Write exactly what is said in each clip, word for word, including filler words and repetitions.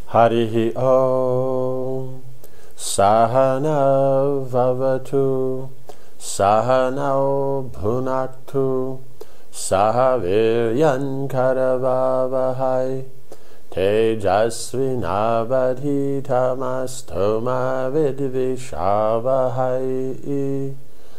Harihi Om Sahana Vavatu Sahana Bhunaktu Sahaviryan Karavavahai Tejasvinavadhitamastoma Vidvishavahai.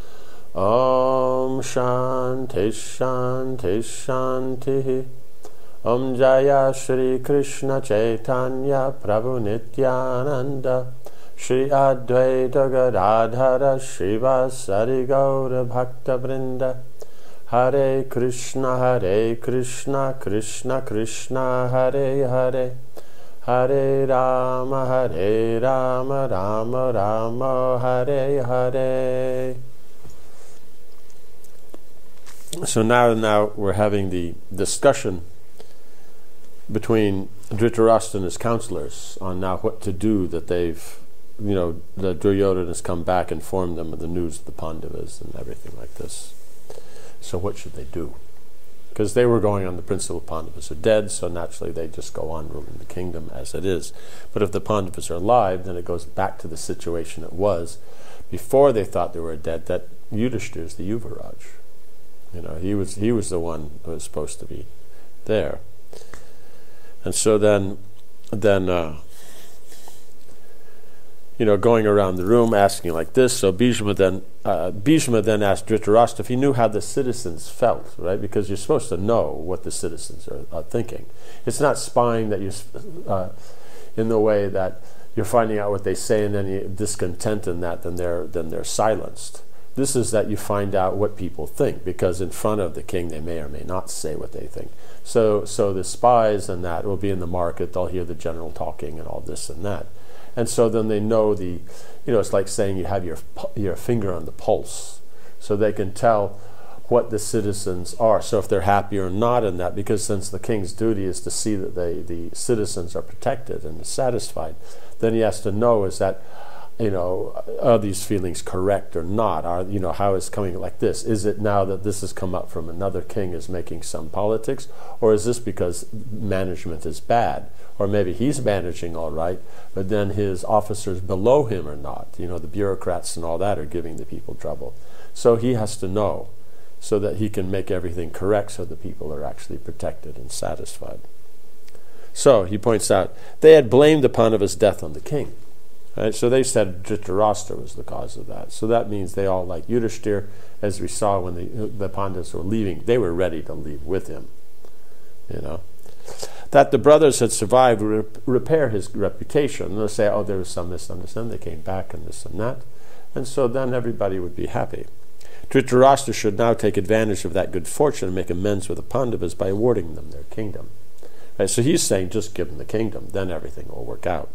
Om Shanti Shanti Shanti. Om Jaya Shri Krishna Chaitanya Prabhu Nityananda Shri Advaita Gadadhara Shivasari Gaura Bhakta Vrinda. Hare Krishna Hare Krishna Krishna Krishna Hare Hare Hare Rama Hare Rama Rama Rama Hare Hare. So now, now we're having the discussion between Dhritarashtra and his counselors on now what to do, that they've, you know, the Duryodhana has come back and informed them of the news of the Pandavas and everything like this. So what should they do? Because they were going on the principle Pandavas are dead, so naturally they just go on ruling the kingdom as it is. But if the Pandavas are alive, then it goes back to the situation it was before they thought they were dead, that Yudhishthira is the Yuvaraj. You know, he was he was the one who was supposed to be there. And so then, then uh, you know, going around the room asking like this. So Bhishma then, uh, Bhishma then asked Dhritarashtra if he knew how the citizens felt, right? Because you're supposed to know what the citizens are, are thinking. It's not spying that you, uh, in the way that you're finding out what they say and then you discontent in that, then they're then they're silenced. This is that you find out what people think, because in front of the king they may or may not say what they think. So so the spies and that will be in the market, they'll hear the general talking and all this and that. And so then they know the, you know, it's like saying you have your your finger on the pulse, so they can tell what the citizens are. So if they're happy or not in that, because since the king's duty is to see that they, the citizens are protected and satisfied, then he has to know is that, you know, are these feelings correct or not? Are, you know, how is coming like this? Is it now that this has come up from another king is making some politics? Or is this because management is bad? Or maybe he's managing all right, but then his officers below him are not. You know, the bureaucrats and all that are giving the people trouble. So he has to know so that he can make everything correct so the people are actually protected and satisfied. So he points out, they had blamed the Pandavas' death on the king. Right? So they said Dhritarashtra was the cause of that. So that means they all, like Yudhishthira, as we saw when the, the Pandavas were leaving, they were ready to leave with him. You know, that the brothers had survived would rep- repair his reputation. And they'll say, oh, there was some misunderstanding. They came back and this and that. And so then everybody would be happy. Dhritarashtra should now take advantage of that good fortune and make amends with the Pandavas by awarding them their kingdom. Right? So he's saying, just give them the kingdom, then everything will work out.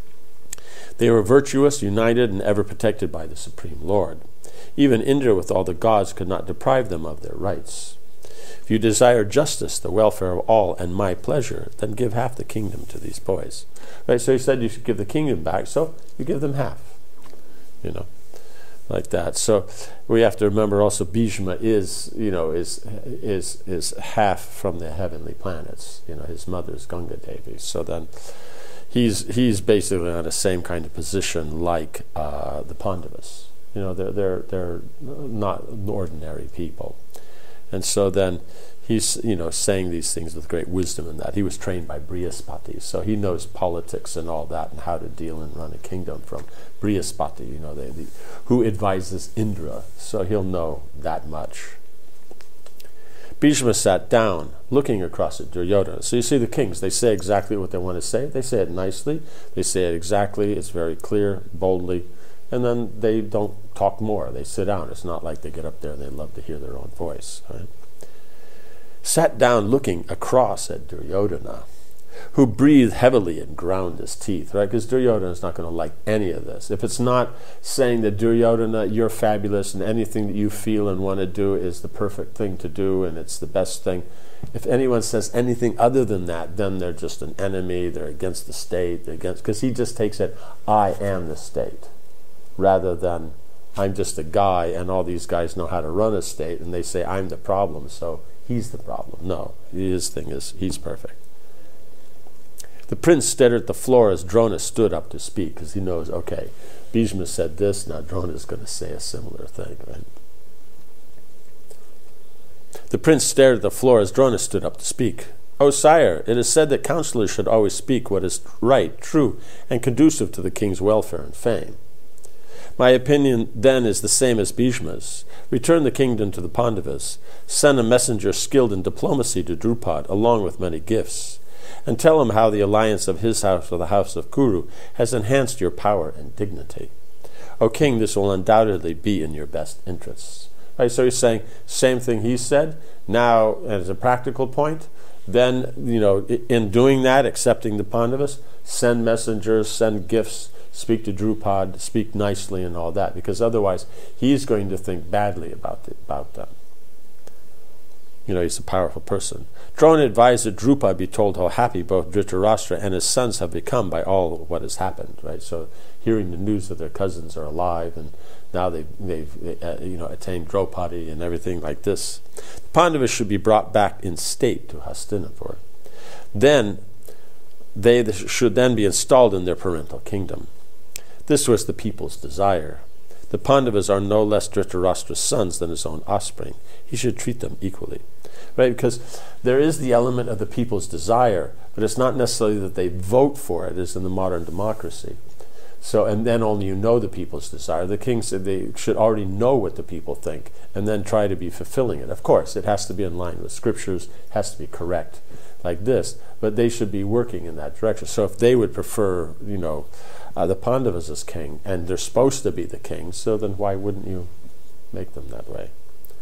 They were virtuous, united, and ever protected by the Supreme Lord. Even Indra with all the gods could not deprive them of their rights. If you desire justice, the welfare of all, and my pleasure, then give half the kingdom to these boys. Right? So he said you should give the kingdom back, so you give them half. You know, like that. So we have to remember also Bhishma is, you know, is is is half from the heavenly planets. You know, his mother is Ganga Devi. So then He's he's basically on the same kind of position like uh, the Pandavas. You know, they're they're they're not ordinary people, and so then he's, you know, saying these things with great wisdom in that he was trained by Brihaspati, so he knows politics and all that and how to deal and run a kingdom from Brihaspati. You know, they, the, who advises Indra, so he'll know that much. Bhishma sat down, looking across at Duryodhana. So you see the kings, they say exactly what they want to say. They say it nicely. They say it exactly. It's very clear, boldly. And then they don't talk more. They sit down. It's not like they get up there and they love to hear their own voice. Right? Sat down looking across at Duryodhana, who breathed heavily and ground his teeth, right? Because Duryodhana is not going to like any of this. If it's not saying that Duryodhana, you're fabulous and anything that you feel and want to do is the perfect thing to do and it's the best thing, if anyone says anything other than that, then they're just an enemy, they're against the state, they're against, because he just takes it, I am the state, rather than I'm just a guy and all these guys know how to run a state and they say I'm the problem, so he's the problem. No, his thing is he's perfect. The prince stared at the floor as Drona stood up to speak, because he knows, okay, Bhishma said this, now Drona is going to say a similar thing, right? The prince stared at the floor as Drona stood up to speak. "O sire, it is said that counselors should always speak what is right, true, and conducive to the king's welfare and fame. My opinion then is the same as Bhishma's. Return the kingdom to the Pandavas. Send a messenger skilled in diplomacy to Drupad, along with many gifts. And tell him how the alliance of his house with the house of Kuru has enhanced your power and dignity. O king, this will undoubtedly be in your best interests." Right, so he's saying, same thing he said. Now, as a practical point, then, you know, in doing that, accepting the Pandavas, send messengers, send gifts, speak to Drupad, speak nicely and all that, because otherwise he's going to think badly about, the, about them. You know, he's a powerful person. Drona advised that Drupad be told how happy both Dhritarashtra and his sons have become by all of what has happened, right? So hearing the news that their cousins are alive and now they've, they've uh, you know, attained Draupadi and everything like this. The Pandavas should be brought back in state to Hastinapur. Then they should then be installed in their parental kingdom. This was the people's desire. The Pandavas are no less Dhritarashtra's sons than his own offspring. He should treat them equally. Right? Because there is the element of the people's desire, but it's not necessarily that they vote for it, as in the modern democracy. So, and then only you know the people's desire. The king said they should already know what the people think and then try to be fulfilling it. Of course, it has to be in line with scriptures, has to be correct, like this, but they should be working in that direction. So if they would prefer, you know, uh, the Pandavas as king, and they're supposed to be the king, so then why wouldn't you make them that way?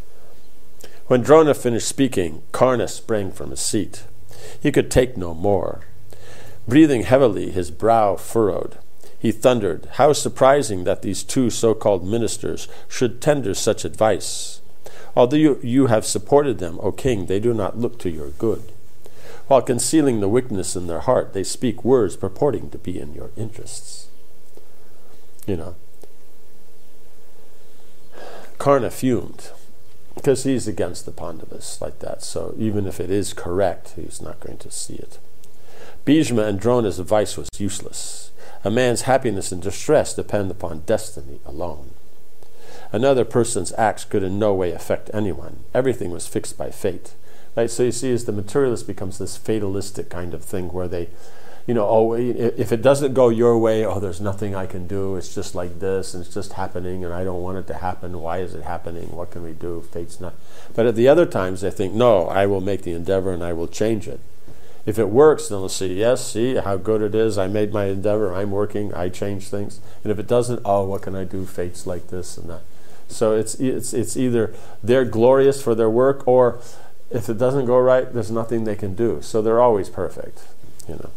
When Drona finished speaking, Karna sprang from his seat. He could take no more. Breathing heavily, his brow furrowed, he thundered, "How surprising that these two so-called ministers should tender such advice. Although you, you have supported them, O king, they do not look to your good. While concealing the wickedness in their heart, they speak words purporting to be in your interests." You know, Karna fumed, because he's against the Pandavas like that, so even if it is correct, he's not going to see it. Bhishma and Drona's advice was useless. A man's happiness and distress depend upon destiny alone. Another person's acts could in no way affect anyone. Everything was fixed by fate. Right? So you see, as the materialist becomes this fatalistic kind of thing where they, you know, oh, if it doesn't go your way, oh, there's nothing I can do. It's just like this, and it's just happening, and I don't want it to happen. Why is it happening? What can we do? Fate's not. But at the other times, they think, no, I will make the endeavor and I will change it. If it works, then they'll say, yes, see how good it is. I made my endeavor. I'm working. I change things. And if it doesn't, oh, what can I do? Fate's like this and that. So it's it's it's either they're glorious for their work, or if it doesn't go right, there's nothing they can do. So they're always perfect, you know.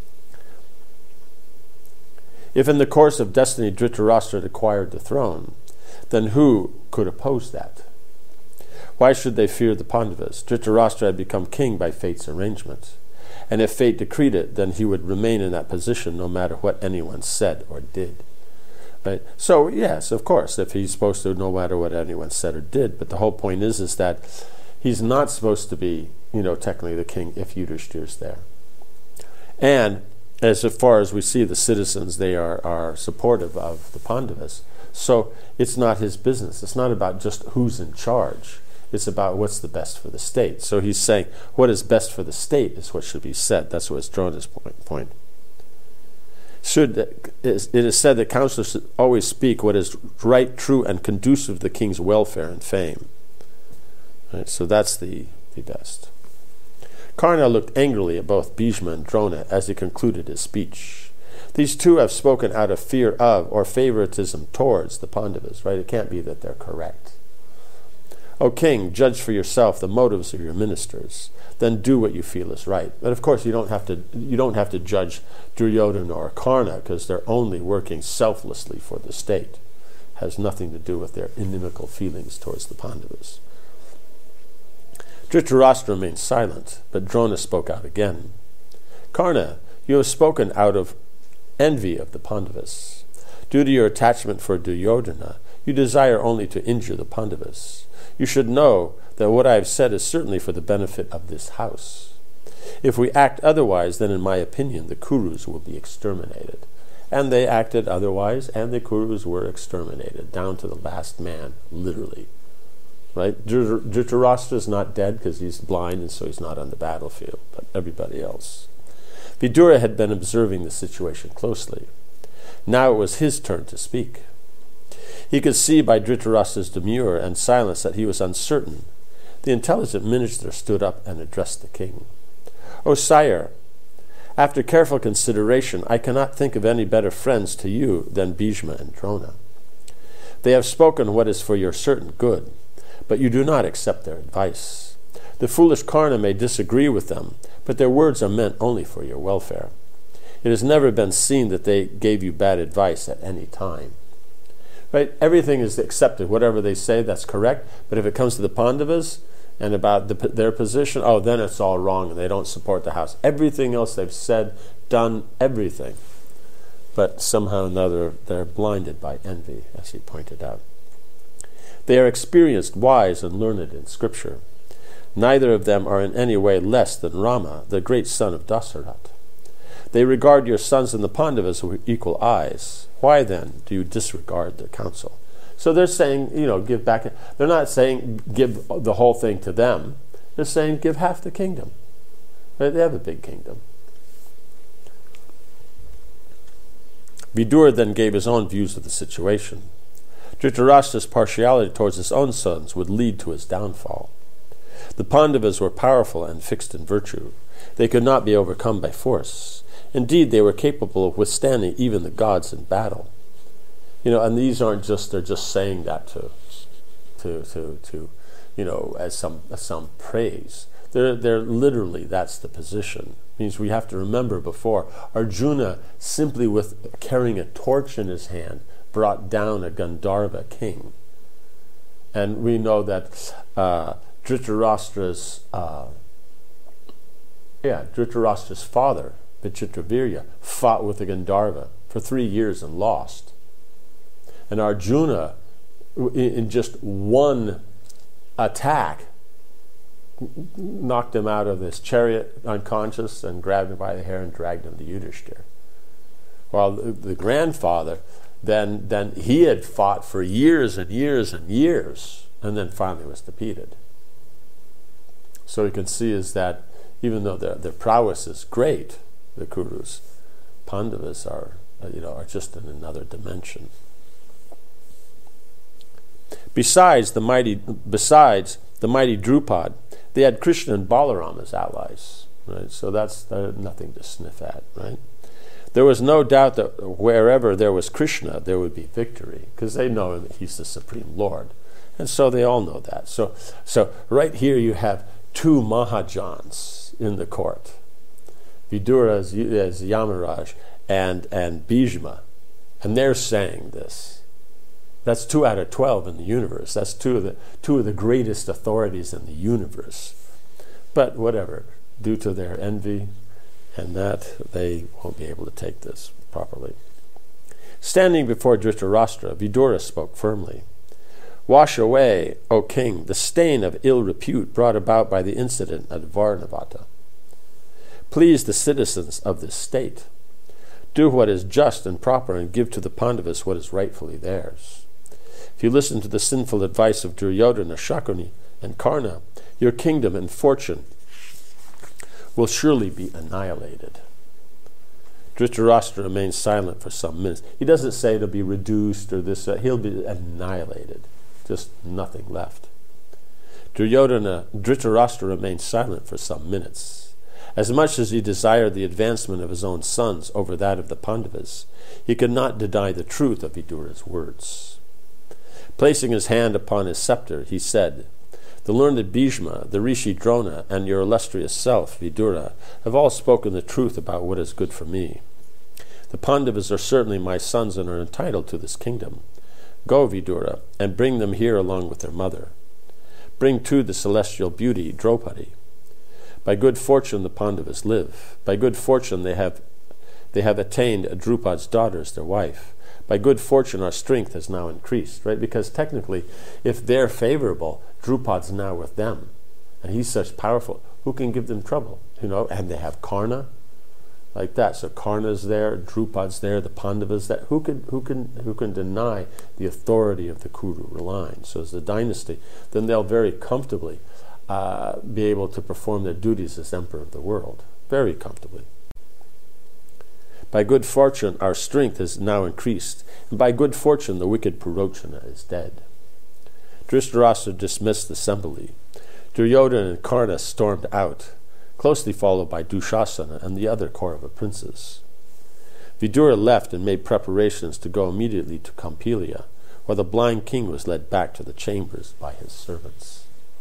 If in the course of destiny Dhritarashtra acquired the throne, then who could oppose that? Why should they fear the Pandavas? Dhritarashtra had become king by fate's arrangement. And if fate decreed it, then he would remain in that position no matter what anyone said or did. Right? So, yes, of course, if he's supposed to, no matter what anyone said or did. But the whole point is, is that he's not supposed to be, you know, technically the king if Yudhishthir's there. And as far as we see the citizens, they are, are supportive of the Pandavas. So it's not his business. It's not about just who's in charge. It's about what's the best for the state. So he's saying what is best for the state is what should be said. That's what's Drona's point. point. Should, it is said that counselors should always speak what is right, true, and conducive to the king's welfare and fame. Right, so that's the, the best. Karna looked angrily at both Bhishma and Drona as he concluded his speech. These two have spoken out of fear of or favoritism towards the Pandavas, right? It can't be that they're correct. O king, judge for yourself the motives of your ministers. Then do what you feel is right. But of course, you don't have to. You don't have to judge Duryodhana or Karna because they're only working selflessly for the state. It has nothing to do with their inimical feelings towards the Pandavas. Dhritarashtra remained silent, but Drona spoke out again. Karna, you have spoken out of envy of the Pandavas. Due to your attachment for Duryodhana, you desire only to injure the Pandavas. You should know that what I have said is certainly for the benefit of this house. If we act otherwise, then in my opinion, the Kurus will be exterminated. And they acted otherwise, and the Kurus were exterminated, down to the last man, literally. Right? Dhritarashtra is not dead because he's blind, and so he's not on the battlefield, but everybody else. Vidura had been observing the situation closely. Now it was his turn to speak. He could see by Dhritarashtra's demur and silence that he was uncertain. The intelligent minister stood up and addressed the king. "O sire, after careful consideration, I cannot think of any better friends to you than Bhishma and Drona. They have spoken what is for your certain good, but you do not accept their advice. The foolish Karna may disagree with them, but their words are meant only for your welfare. It has never been seen that they gave you bad advice at any time." Right? Everything is accepted. Whatever they say, that's correct. But if it comes to the Pandavas and about the, their position, oh, then it's all wrong and they don't support the house. Everything else they've said, done, everything. But somehow or another, they're blinded by envy, as he pointed out. They are experienced, wise, and learned in Scripture. Neither of them are in any way less than Rama, the great son of Dasarath. They regard your sons and the Pandavas with equal eyes. Why then do you disregard their counsel? So they're saying, you know, give back. They're not saying give the whole thing to them. They're saying give half the kingdom. They have a big kingdom. Vidura then gave his own views of the situation. Dhritarashtra's partiality towards his own sons would lead to his downfall. The Pandavas were powerful and fixed in virtue. They could not be overcome by force. Indeed, they were capable of withstanding even the gods in battle. You know, and these aren't just, they're just saying that to, to, to, to you know, as some, as some praise. They're, they're literally, that's the position. It means we have to remember before, Arjuna, simply with carrying a torch in his hand, brought down a Gandharva king. And we know that uh, Dhritarashtra's, uh, yeah, Dhritarashtra's father, Vichitravirya, fought with the Gandharva for three years and lost. And Arjuna, in just one attack, knocked him out of his chariot unconscious and grabbed him by the hair and dragged him to Yudhishthira. While the, the grandfather, then, then he had fought for years and years and years, and then finally was defeated. So you can see is that even though their, their prowess is great, the Kurus, Pandavas are, you know, are just in another dimension. Besides the mighty, besides the mighty Drupad, they had Krishna and Balaram as allies, right? So that's uh, nothing to sniff at, right? There was no doubt that wherever there was Krishna, there would be victory, because they know that he's the Supreme Lord, and so they all know that. So, so right here you have two Mahajans in the court, Vidura as, as Yamaraj and and Bhishma, and they're saying this. That's two out of twelve in the universe. That's two of the two of the greatest authorities in the universe. But whatever, due to their envy and that, they won't be able to take this properly. Standing before Dhritarashtra, Vidura spoke firmly. Wash away, O king, the stain of ill repute brought about by the incident at Varnavata. Please the citizens of this state. Do what is just and proper and give to the Pandavas what is rightfully theirs. If you listen to the sinful advice of Duryodhana, Shakuni, and Karna, your kingdom and fortune will surely be annihilated. Dhritarashtra remains silent for some minutes. He doesn't say it'll be reduced or this. Uh, he'll be annihilated. Just nothing left. Duryodhana, Dhritarashtra remained silent for some minutes. As much as he desired the advancement of his own sons over that of the Pandavas, he could not deny the truth of Vidura's words. Placing his hand upon his scepter, he said, The learned Bhishma, the Rishi Drona, and your illustrious self, Vidura, have all spoken the truth about what is good for me. The Pandavas are certainly my sons and are entitled to this kingdom. Go, Vidura, and bring them here along with their mother. Bring too the celestial beauty, Draupadi. By good fortune the Pandavas live. By good fortune they have they have attained Drupad's daughter as their wife. By good fortune our strength has now increased, right? Because technically, if they're favorable, Drupad's now with them. And he's such powerful. who can give them trouble? You know, and they have Karna, like that. So Karna's there, Drupad's there, the Pandavas there. Who can who can who can deny the authority of the Kuru line? So as the dynasty, then they'll very comfortably uh, be able to perform their duties as emperor of the world, very comfortably. By good fortune, our strength is now increased, and by good fortune, the wicked Purochana is dead. Dhritarashtra dismissed the assembly. Duryodhana and Karna stormed out, closely followed by Dushasana and the other Kaurava princes. Vidura left and made preparations to go immediately to Kampilia, while the blind king was led back to the chambers by his servants.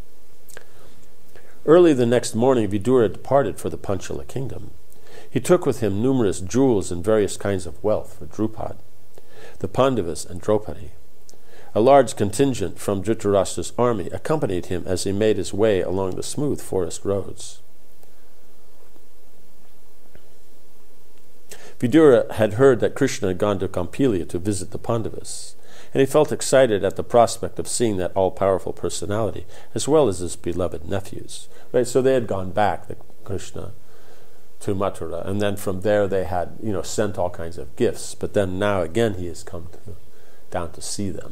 Early the next morning, Vidura departed for the Panchala kingdom. He took with him numerous jewels and various kinds of wealth for Drupad, the Pandavas, and Draupadi. A large contingent from Dhritarashtra's army accompanied him as he made his way along the smooth forest roads. Vidura had heard that Krishna had gone to Kampilia to visit the Pandavas, and he felt excited at the prospect of seeing that all-powerful personality, as well as his beloved nephews. Right, so they had gone back, the Krishna, to Mathura, and then from there they had, you know, sent all kinds of gifts. But then now again he has come to, down to see them.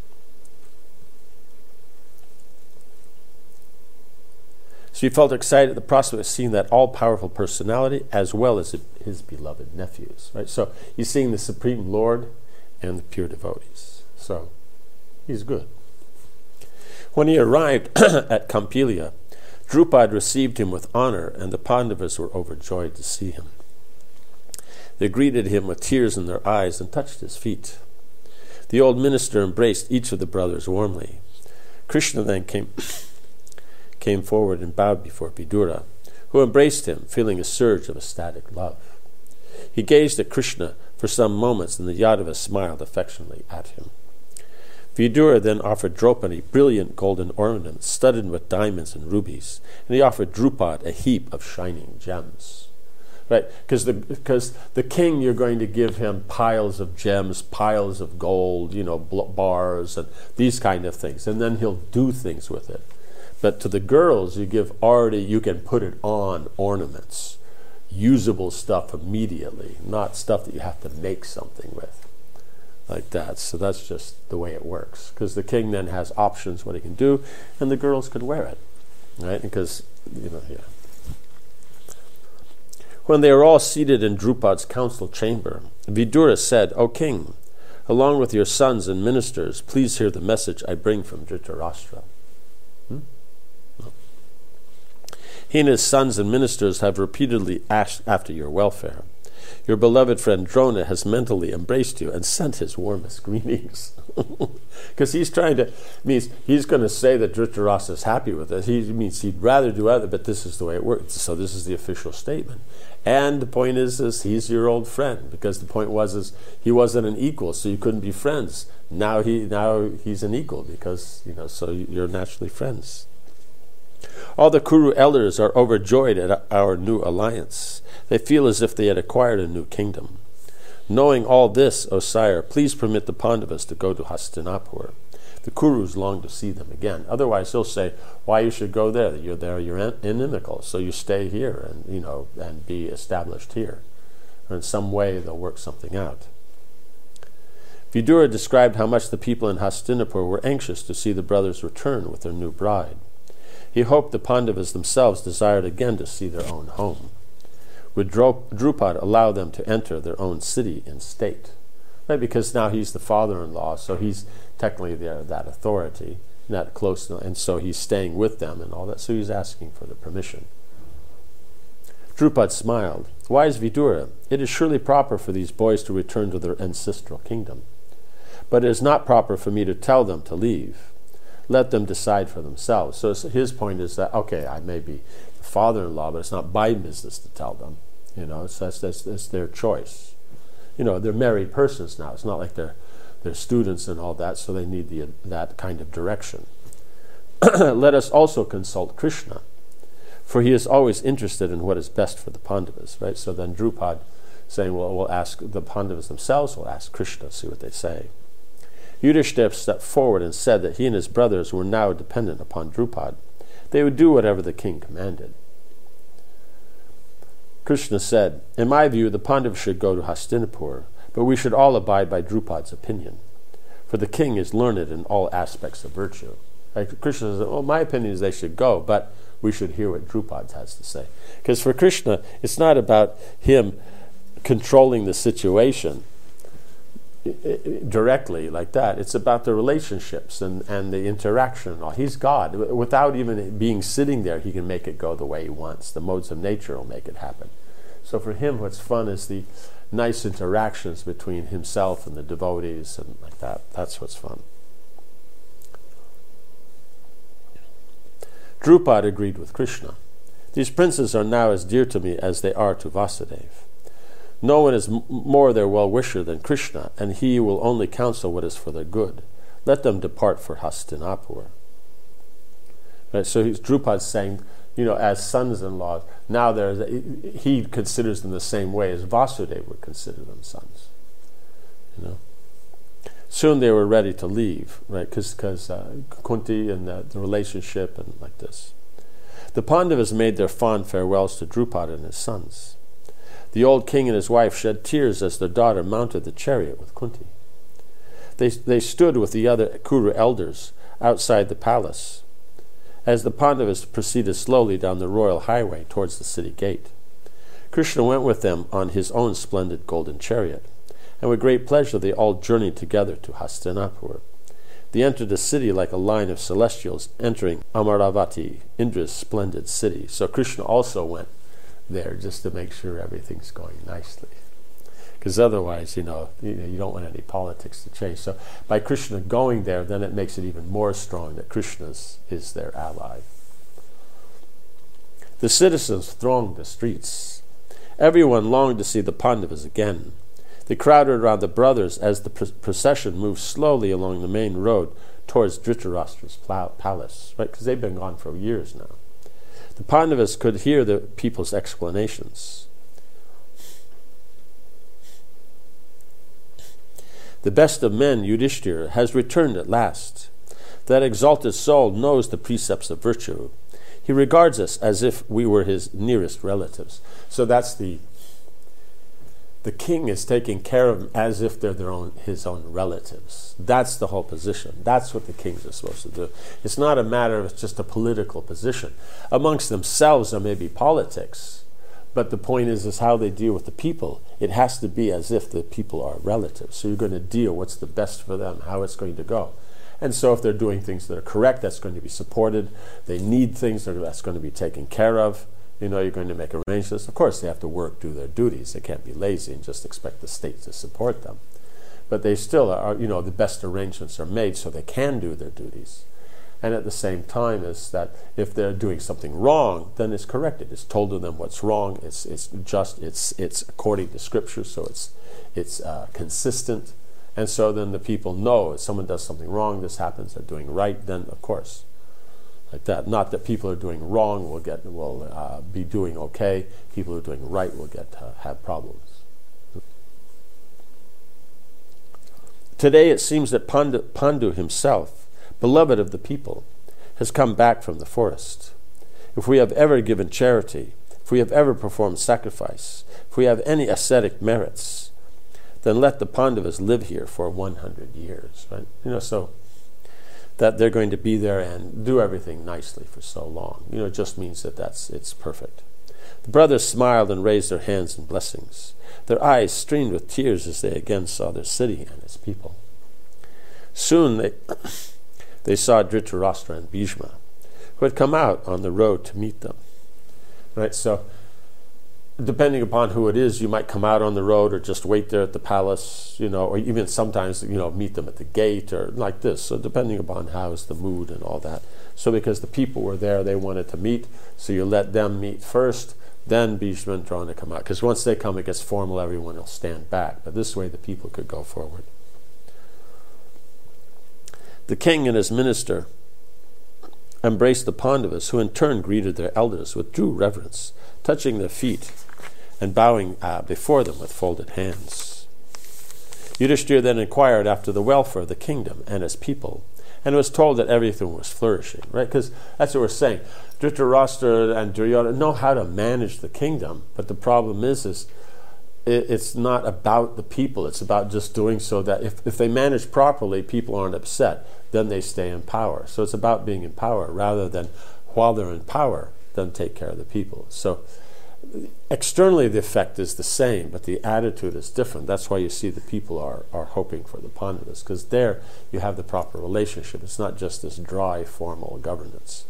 So he felt excited at the prospect of seeing that all-powerful personality as well as his beloved nephews. Right, so he's seeing the Supreme Lord and the pure devotees. So he's good. When he arrived at Kampilia, Drupad received him with honor, and the Pandavas were overjoyed to see him. They greeted him with tears in their eyes and touched his feet. The old minister embraced each of the brothers warmly. Krishna then came, came forward and bowed before Vidura, who embraced him, feeling a surge of ecstatic love. He gazed at Krishna for some moments, and the Yadavas smiled affectionately at him. Vidura then offered Draupadi brilliant golden ornaments studded with diamonds and rubies, and he offered Drupad a heap of shining gems. Right, because the because the king, you're going to give him piles of gems, piles of gold, you know, bars and these kind of things, and then he'll do things with it. But to the girls, you give already, you can put it on ornaments, usable stuff immediately, not stuff that you have to make something with. Like that. So that's just the way it works. Because the king then has options what he can do, and the girls could wear it. Right? Because, you know, yeah. When they were all seated in Drupad's council chamber, Vidura said, "O king, along with your sons and ministers, please hear the message I bring from Dhritarashtra." Hmm? No. He and his sons and ministers have repeatedly asked after your welfare. Your beloved friend Drona has mentally embraced you and sent his warmest greetings. Because he's trying to, means he's going to say that Dhritarashtra is happy with it. He means he'd rather do other, but this is the way it works. So this is the official statement. And the point is, is he's your old friend, because the point was, is he wasn't an equal, so you couldn't be friends. Now he, now he's an equal, because, you know, so you're naturally friends. All the Kuru elders are overjoyed at our new alliance. They feel as if they had acquired a new kingdom. Knowing all this, O sire, please permit the Pandavas to go to Hastinapur. The Kurus long to see them again. Otherwise, he'll say, "Why you should go there? You're there. You're inimical. So you stay here and you know and be established here." Or in some way, they'll work something out. Vidura described how much the people in Hastinapur were anxious to see the brothers return with their new bride. He hoped the Pandavas themselves desired again to see their own home. Would Drupad allow them to enter their own city in state? Right, because now he's the father-in-law, so he's technically there, that authority, not close, and so he's staying with them and all that, so he's asking for the permission. Drupad smiled. "Wise Vidura, it is surely proper for these boys to return to their ancestral kingdom. But it is not proper for me to tell them to leave. Let them decide for themselves." So his point is that, okay, I may be the father-in-law, but it's not my business to tell them. You know, it's, that's, that's, that's their choice. You know, they're married persons now. It's not like they're, they're students and all that, so they need the, that kind of direction. "Let us also consult Krishna, for he is always interested in what is best for the Pandavas." Right? So then Drupad saying, well, we'll ask the Pandavas themselves, we'll ask Krishna, see what they say. Yudhishthira stepped forward and said that he and his brothers were now dependent upon Drupad. They would do whatever the king commanded. Krishna said, in my view, the Pandavas should go to Hastinapur, but we should all abide by Drupad's opinion, for the king is learned in all aspects of virtue. Like Krishna says, well, my opinion is they should go, but we should hear what Drupad has to say. Because for Krishna, it's not about him controlling the situation directly like that. It's about the relationships and, and the interaction. He's God. Without even being sitting there, he can make it go the way he wants. The modes of nature will make it happen. So for him, what's fun is the nice interactions between himself and the devotees and like that. That's what's fun. Drupad agreed with Krishna. These princes are now as dear to me as they are to Vasudeva. No one is m- more their well-wisher than Krishna, and he will only counsel what is for their good. Let them depart for Hastinapur. Right, so he's, Drupad's saying, you know, as sons-in-law, now there's he considers them the same way as Vasudeva would consider them sons. You know. Soon they were ready to leave, right? Because uh, Kunti and the, the relationship and like this. The Pandavas made their fond farewells to Drupad and his sons. The old king and his wife shed tears as their daughter mounted the chariot with Kunti. They, they stood with the other Kuru elders outside the palace as the Pandavas proceeded slowly down the royal highway towards the city gate. Krishna went with them on his own splendid golden chariot, and with great pleasure they all journeyed together to Hastinapur. They entered the city like a line of celestials entering Amaravati, Indra's splendid city. So Krishna also went there just to make sure everything's going nicely. Because otherwise, you know, you know, you don't want any politics to change. So by Krishna going there, then it makes it even more strong that Krishna is their ally. The citizens thronged the streets. Everyone longed to see the Pandavas again. They crowded around the brothers as the pr- procession moved slowly along the main road towards Dhritarashtra's pl- palace, right? Because they've been gone for years now. The Pandavas could hear the people's explanations. The best of men, Yudhishthira, has returned at last. That exalted soul knows the precepts of virtue. He regards us as if we were his nearest relatives. So that's the the king is taking care of them as if they're their own his own relatives. That's the whole position. That's what the kings are supposed to do. It's not a matter of just a political position. Amongst themselves there may be politics, but the point is is how they deal with the people. It has to be as if the people are relatives. So you're going to deal what's the best for them, how it's going to go. And so if they're doing things that are correct, that's going to be supported. They need things that's going to be taken care of. You know, you're going to make arrangements. Of course, they have to work, do their duties. They can't be lazy and just expect the state to support them. But they still are, you know, the best arrangements are made so they can do their duties. And at the same time is that if they're doing something wrong, then it's corrected. It's told to them what's wrong. It's it's just, it's it's according to Scripture, so it's it's uh, consistent. And so then the people know if someone does something wrong, this happens, they're doing right, then of course. Like that. Not that people who are doing wrong will get will uh, be doing okay. People who are doing right will get uh, have problems. Today it seems that Pandu, Pandu himself, beloved of the people, has come back from the forest. If we have ever given charity, if we have ever performed sacrifice, if we have any ascetic merits, then let the Pandavas live here for one hundred years. Right? You know, so that they're going to be there and do everything nicely for so long. You know, it just means that that's it's perfect. The brothers smiled and raised their hands in blessings. Their eyes streamed with tears as they again saw their city and its people. Soon they they saw Dhritarashtra and Bhishma, who had come out on the road to meet them. Right, so depending upon who it is, you might come out on the road or just wait there at the palace, you know, or even sometimes, you know, meet them at the gate or like this. So depending upon how is the mood and all that. So because the people were there, they wanted to meet, so you let them meet first, then Bhishma and Drona come out. Because once they come, it gets formal, everyone will stand back. But this way the people could go forward. The king and his minister embraced the Pandavas, who in turn greeted their elders with due reverence, touching their feet and bowing uh, before them with folded hands. Yudhishthira then inquired after the welfare of the kingdom and its people, And it was told that everything was flourishing, right? Because that's what we're saying. Dhritarashtra and Duryodhana know how to manage the kingdom, but the problem is, is it, it's not about the people. It's about just doing so that if, if they manage properly, people aren't upset. Then they stay in power. So it's about being in power rather than while they're in power, then take care of the people. So externally the effect is the same, but the attitude is different. That's why you see the people are, are hoping for the Pandavas, because there you have the proper relationship. It's not just this dry, formal governance.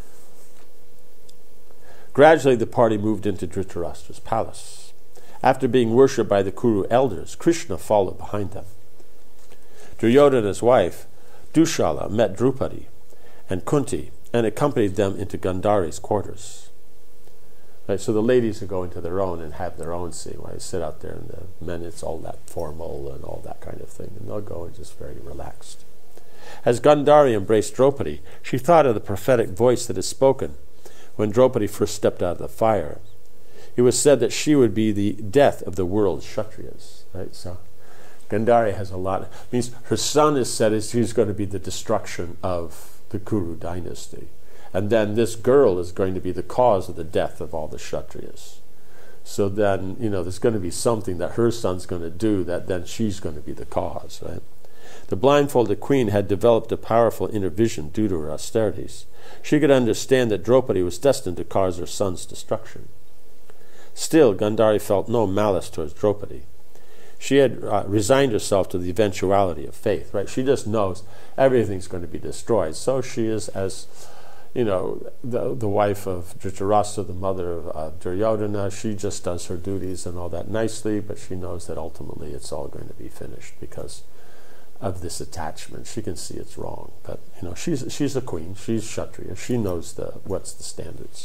Gradually the party moved into Dhritarashtra's palace. After being worshipped by the Kuru elders, Krishna followed behind them. Duryodhana's wife, Dushala, met Draupadi and Kunti and accompanied them into Gandhari's quarters. Right, so the ladies are going to their own and have their own scene. Right? They sit out there, and the men, it's all that formal and all that kind of thing, and they'll go and just very relaxed. As Gandhari embraced Draupadi, she thought of the prophetic voice that is spoken when Draupadi first stepped out of the fire. It was said that she would be the death of the world's Kshatriyas. Right? So Gandhari has a lot. It means her son is said as he's going to be the destruction of the Kuru dynasty. And then this girl is going to be the cause of the death of all the Kshatriyas. So then, you know, there's going to be something that her son's going to do that then she's going to be the cause, right? The blindfolded queen had developed a powerful inner vision due to her austerities. She could understand that Draupadi was destined to cause her son's destruction. Still, Gandhari felt no malice towards Draupadi. She had uh, resigned herself to the eventuality of faith, right? She just knows everything's going to be destroyed. So she is as... You know, the the wife of Dhritarashtra, the mother of uh, Duryodhana, she just does her duties and all that nicely, but she knows that ultimately it's all going to be finished because of this attachment. She can see it's wrong, but you know, she's she's a queen, she's Kshatriya, she knows the what's the standards.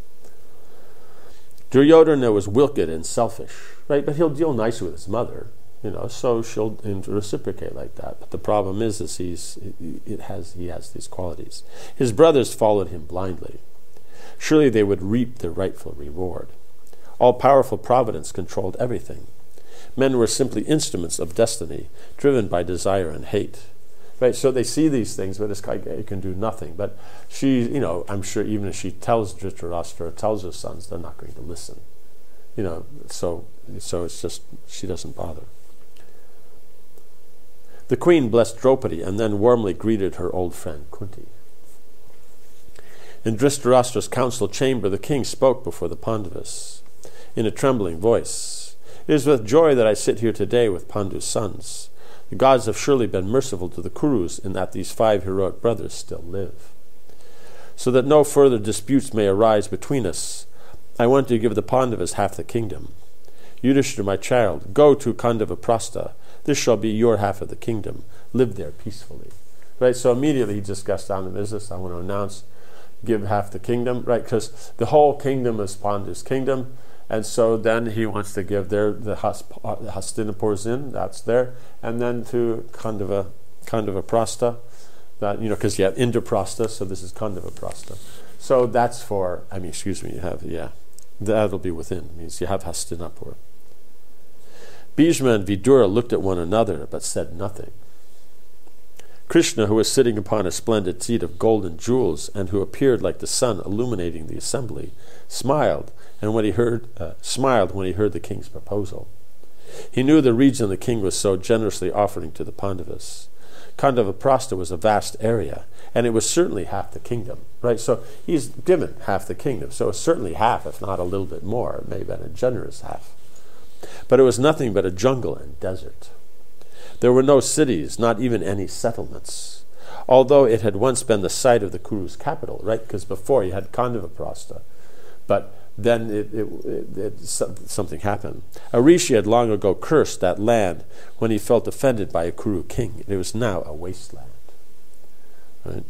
Duryodhana was wicked and selfish, right? But he'll deal nicely with his mother. You know, so she'll reciprocate like that. But the problem is, is he's it has he has these qualities. His brothers followed him blindly. Surely they would reap their rightful reward. All-powerful providence controlled everything. Men were simply instruments of destiny, driven by desire and hate. Right? So they see these things, but this guy can do nothing. But she, you know, I'm sure even if she tells Dhritarashtra, tells her sons, they're not going to listen. You know, so so it's just she doesn't bother. The queen blessed Draupadi and then warmly greeted her old friend Kunti. In Dhritarashtra's council chamber, the king spoke before the Pandavas in a trembling voice. It is with joy that I sit here today with Pandu's sons. The gods have surely been merciful to the Kurus in that these five heroic brothers still live. So that no further disputes may arise between us, I want to give the Pandavas half the kingdom. Yudhishthira, my child, go to Khandavaprastha. This shall be your half of the kingdom. Live there peacefully. Right? So immediately he just gets down to business. I want to announce, give half the kingdom, right? Because the whole kingdom is Pandu's kingdom. And so then he wants to give their, the Hastinapur's in, that's there. And then to Khandava, Khandavaprastha, that, you know, because you have Indraprastha, so this is Khandavaprastha. So that's for, I mean, excuse me, you have, yeah, that'll be within. It means you have Hastinapur. Bhishma and Vidura looked at one another, but said nothing. Krishna, who was sitting upon a splendid seat of gold and jewels, and who appeared like the sun illuminating the assembly, smiled, and when he heard, uh, smiled when he heard the king's proposal. He knew the region the king was so generously offering to the Pandavas. Khandavaprastha was a vast area, and it was certainly half the kingdom, right? So he's given half the kingdom, so it's certainly half, if not a little bit more. It may have been a generous half. But it was nothing but a jungle and desert. There were no cities, not even any settlements, although it had once been the site of the Kuru's capital, right? Because before you had Khandavaprastha, but then it, it, it, it, something happened. A rishi had long ago cursed that land when he felt offended by a Kuru king. It was now a wasteland. Right?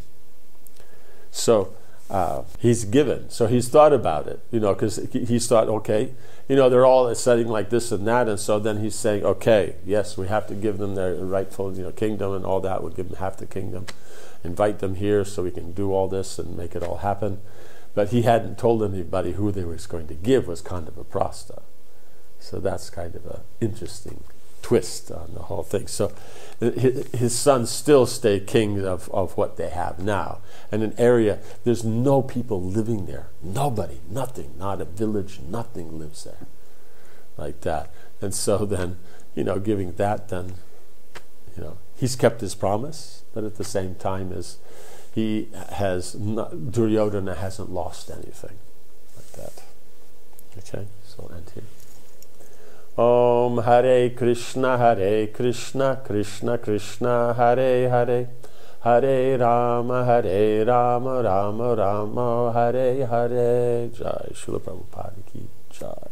So uh, he's given. So he's thought about it, you know, because he's thought, okay, you know, they're all setting like this and that, and so then he's saying, okay, yes, we have to give them their rightful, you know, kingdom and all that. We'll give them half the kingdom, invite them here so we can do all this and make it all happen. But he hadn't told anybody who they were going to give was Khandavaprastha. So that's kind of an interesting twist on the whole thing. So his, his sons still stay king of, of what they have now. And an area, there's no people living there. Nobody, nothing, not a village, nothing lives there like that. And so then, you know, giving that, then, you know, he's kept his promise, but at the same time as he has not, Duryodhana hasn't lost anything like that. Okay, so I'll end here. Om Hare Krishna, Hare Krishna, Krishna Krishna, Hare Hare, Hare Rama, Hare Rama, Rama Rama, Hare Hare. Jai Srila Prabhupada ki Jai.